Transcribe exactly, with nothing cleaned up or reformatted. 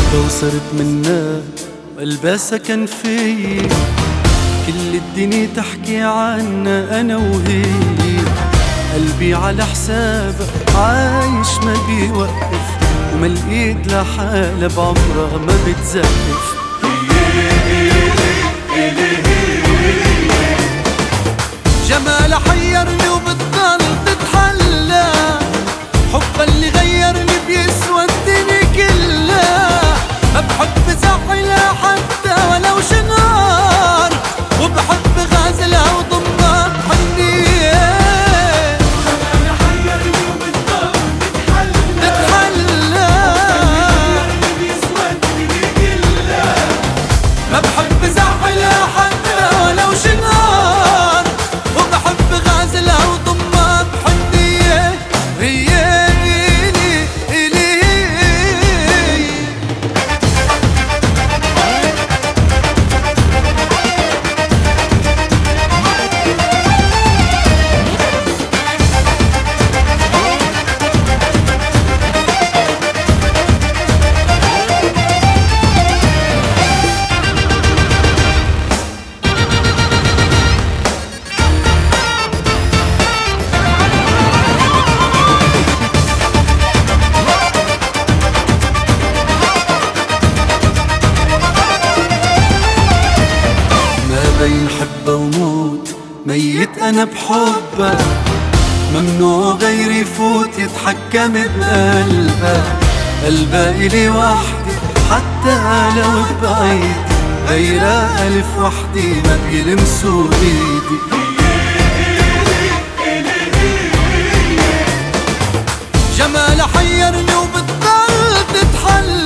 وصرت منها وقلبها سكن في، كل الدنيا تحكي عنا أنا وهي. قلبي على حسابها عايش ما بيوقف، وما الإيد لحالها بعمرها ما بتزقف. جمالها حيرني وبتضل تتحلى، حبها اللي غيرني بيسوى الدنيا كلها. ما بحب زعلها حتى ولو شنار، وبحب غازلها وضمها بحنية. جمالها حيرني وبتضل تتحلى، تتحلى غيرني بيسوى الدنيا كلها. ما بحب زعلها حتى ولو شنار، وبحب غازلها وضمها بحنية. هي إلي إلي بين حبة وموت، ميت أنا بحبها. ممنوع غيري يفوت يتحكم بقلبها. قلبها إلي وحدي حتى لو بعيد، غيرها ألف وحدي ما بيلمسوا إيدي. جمالها حيرني وبتضل تتحلى،